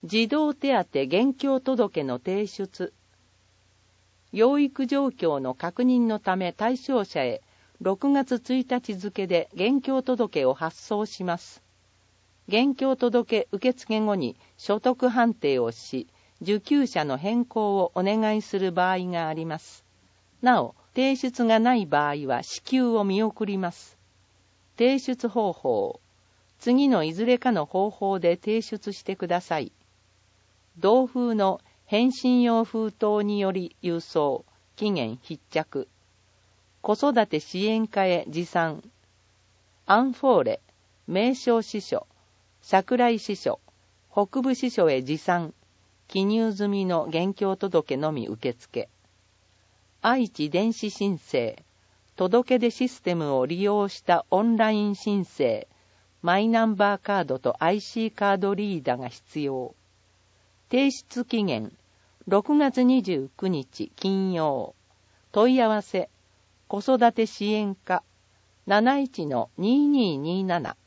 児童手当現況届の提出。養育状況の確認のため対象者へ6月1日付で現況届を発送します。現況届受付後に所得判定をし、受給者の変更をお願いする場合があります。なお、提出がない場合は支給を見送ります。提出方法。次のいずれかの方法で提出してください。同封の返信用封筒により郵送、期限必着。子育て支援課へ持参。アンフォーレ、名称支所、桜井支所、北部支所へ持参。記入済みの現況届のみ受付。愛知電子申請、届出システムを利用したオンライン申請、マイナンバーカードと IC カードリーダーが必要。提出期限、6月29日金曜。問い合わせ、子育て支援課、71-2227。